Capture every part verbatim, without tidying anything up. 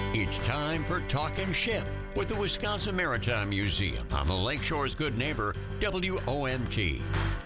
It's time for Talkin' Ship with the Wisconsin Maritime Museum on the Lakeshore's good neighbor, W O M T.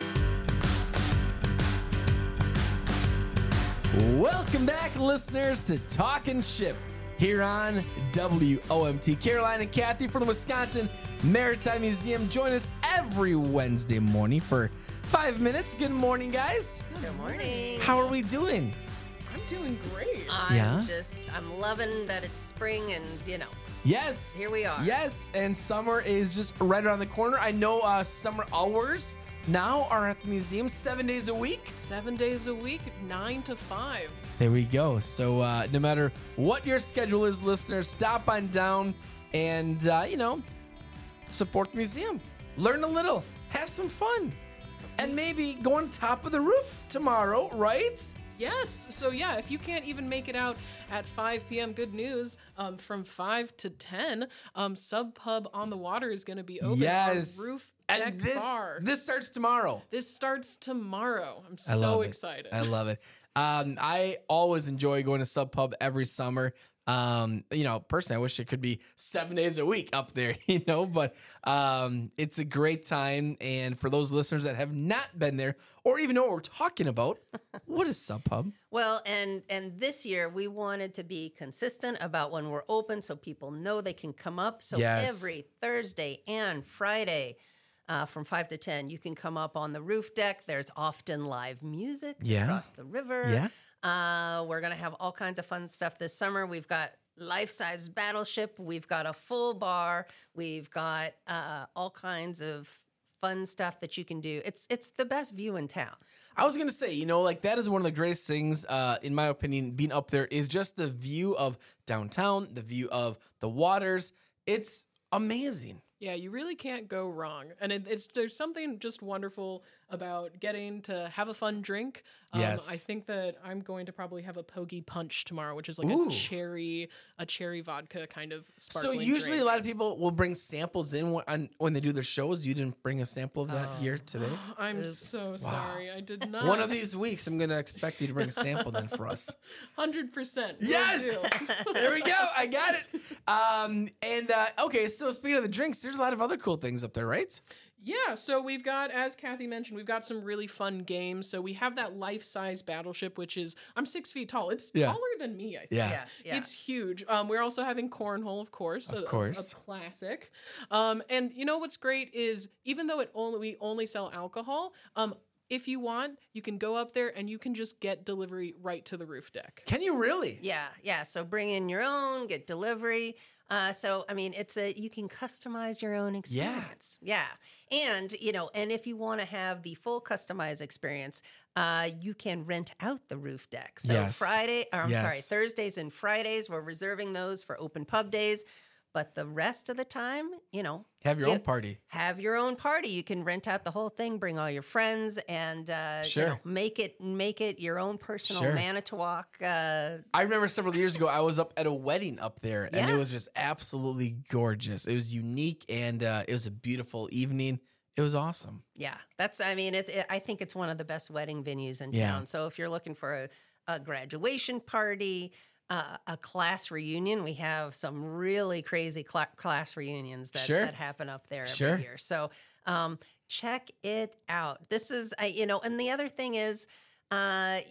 Welcome back, listeners, to Talkin' Ship here on W O M T. Caroline and Kathy from the Wisconsin Maritime Museum join us every Wednesday morning for five minutes. Good morning, guys. Good morning. How are we doing? I'm doing great. I'm Yeah? just, I'm loving that it's spring and, you know, Yes. Here we are. Yes, and summer is just right around the corner. I know uh, summer hours now are at the museum seven days a week. Seven days a week, nine to five. There we go. So uh, no matter what your schedule is, listeners, stop on down and, uh, you know, support the museum. Learn a little. Have some fun. And maybe go on top of the roof tomorrow, right? Yes. So yeah, if you can't even make it out at five p.m., good news. Um, from five to ten, um, Sub Pub on the Water is going to be open. Yes. Our roof deck And this, bar. this starts tomorrow. This starts tomorrow. I'm I so love it. excited. I love it. Um, I always enjoy going to Sub Pub every summer. Um, you know, personally, I wish it could be seven days a week up there, you know, but um, it's a great time. And for those listeners that have not been there or even know what we're talking about, what is Sub Pub? well, and and this year we wanted to be consistent about when we're open so people know they can come up. So Yes. every Thursday and Friday uh, from five to ten, you can come up on the roof deck. There's often live music Yeah. across the river. Yeah. Uh, we're going to have all kinds of fun stuff this summer. We've got life-size battleship. We've got a full bar. We've got uh, all kinds of fun stuff that you can do. It's it's the best view in town. I was gonna say, you know, like that is one of the greatest things, uh, in my opinion, being up there is just the view of downtown, the view of the waters. It's amazing. Yeah, you really can't go wrong. And it, it's there's something just wonderful about getting to have a fun drink. Um, Yes. I think that I'm going to probably have a Poggy Punch tomorrow, which is like Ooh. a cherry, a cherry vodka kind of So sparkling usually drink. a lot of people will bring samples in when, on, when they do their shows. You didn't bring a sample of that Oh. here today. I'm Oops. so sorry. I did not. One of these weeks, I'm going to expect you to bring a sample then for us. one hundred percent. Yes! There we go. I got it. Um, and uh, okay, so speaking of the drinks, there's a lot of other cool things up there, right? Yeah, so we've got, as Kathy mentioned, we've got some really fun games. So we have that life-size battleship, which is, I'm six feet tall. It's Yeah. taller than me, I think. Yeah. Yeah, yeah. It's huge. Um, we're also having cornhole, of course. Of a, course. A classic. Um, and you know what's great is, even though it only we only sell alcohol, um, if you want, you can go up there and you can just get delivery right to the roof deck. Can you really? Yeah, yeah. So bring in your own, get delivery. Uh, so I mean, it's a you can customize your own experience. Yeah, and you know, and if you want to have the full customized experience, uh, you can rent out the roof deck. So Yes. Friday, or I'm sorry, Yes. Thursdays and Fridays, we're reserving those for open pub days. But the rest of the time, you know, Have your own get- party. Have your own party. You can rent out the whole thing, bring all your friends, and uh, Sure. you know, make it make it your own personal Sure. Manitowoc. Uh, I remember several years ago, I was up at a wedding up there, and it Yeah. was just absolutely gorgeous. It was unique, and uh, it was a beautiful evening. It was awesome. Yeah, that's. I mean, it, it. I think it's one of the best wedding venues in Yeah. town. So if you're looking for a, a graduation party, uh, a class reunion, we have some really crazy cla- class reunions that, Sure. that happen up there every Sure. year. So um, check it out. This is, I, you know, and the other thing is, uh,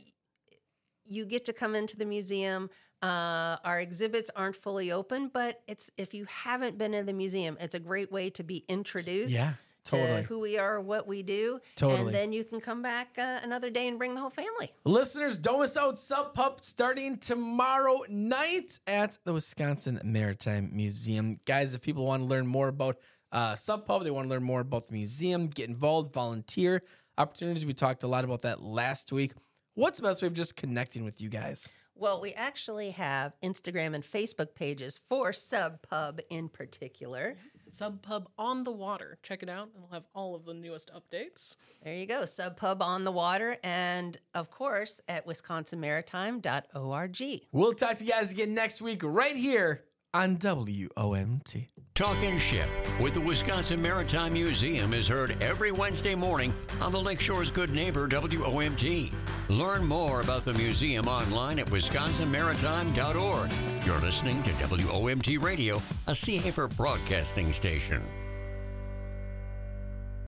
you get to come into the museum. Uh, our exhibits aren't fully open, but it's if you haven't been in the museum, it's a great way to be introduced. Yeah, totally. To who we are, what we do, Totally. and then you can come back uh, another day and bring the whole family. Listeners, don't miss out Sub Pub starting tomorrow night at the Wisconsin Maritime Museum. Guys, if people want to learn more about uh, Sub Pub, they want to learn more about the museum, get involved, volunteer opportunities. We talked a lot about that last week. What's the best way of just connecting with you guys? Well, we actually have Instagram and Facebook pages for Sub Pub in particular. Sub Pub on the Water. Check it out, and we'll have all of the newest updates. There you go, Sub Pub on the Water, and of course at wisconsin maritime dot org. We'll talk to you guys again next week right here on W O M T. Talkin' Ship with the Wisconsin Maritime Museum is heard every Wednesday morning on the Lakeshore's Good Neighbor W O M T. Learn more about the museum online at wisconsin maritime dot org. You're listening to W O M T Radio, a Sea Hafer broadcasting station.